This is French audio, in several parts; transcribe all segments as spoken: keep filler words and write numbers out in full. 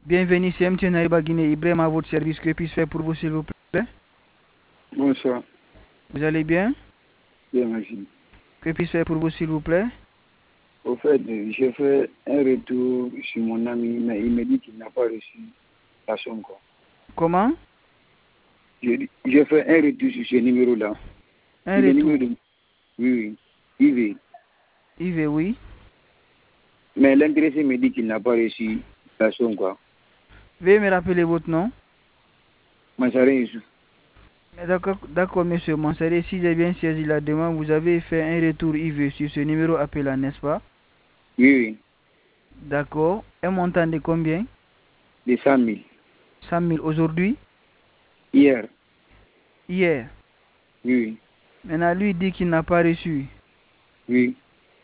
Bienvenue, c'est M T N Ariba Guinée. Ibrahim à votre service. Que puis-je faire pour vous, s'il vous plaît? Bonsoir. Vous allez bien? Bien, merci. Que puis-je faire pour vous, s'il vous plaît? Au fait, j'ai fait un retour sur mon ami, mais il me dit qu'il n'a pas reçu la somme, quoi. Comment? J'ai j'ai fait un retour sur ce numéro-là. Un C'est le retour. numéro de... Oui, oui. I V. Yves, oui. Mais l'intéressé me dit qu'il n'a pas reçu la somme, quoi. Veuillez me rappeler votre nom. Massaré Youssouf. D'accord, d'accord, monsieur Mansaré. Si j'ai bien saisi la demande, vous avez fait un retour Yves sur ce numéro appelant, n'est-ce pas? Oui, oui. D'accord. Un montant de combien? De cent mille. cent mille aujourd'hui? Hier. Hier. Oui, oui. Maintenant, lui dit qu'il n'a pas reçu. Oui.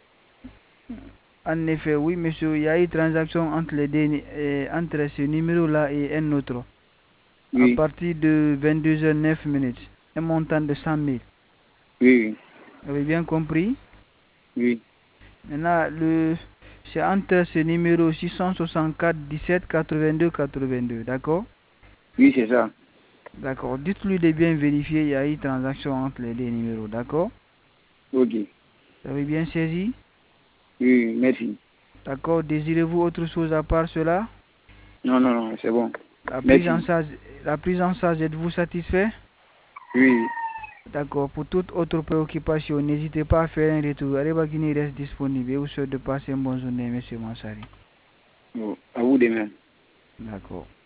En effet, oui, monsieur, il y a eu transaction entre, les deux, euh, entre ce numéro-là et un autre. À Oui. partir de vingt-deux heures neuf minutes. Un montant de cent mille. Oui, oui. Vous avez bien compris? Oui. Maintenant, le, c'est entre ce numéro six cent soixante-quatre dix-sept quatre-vingt-deux quatre-vingt-deux. D'accord? Oui, c'est ça. D'accord. Dites-lui de bien vérifier, il y a eu transaction entre les deux numéros. D'accord? Ok. Vous avez bien saisi? Oui, oui, merci. D'accord. Désirez-vous autre chose à part cela? Non, non, non, c'est bon. La prise en Merci. charge, la prise en charge, êtes-vous satisfait? Oui. D'accord. Pour toute autre préoccupation, n'hésitez pas à faire un retour. Arriba Guinée reste disponible et vous souhaite de passer une bonne journée, monsieur Mansari. Bon, à vous de même. D'accord.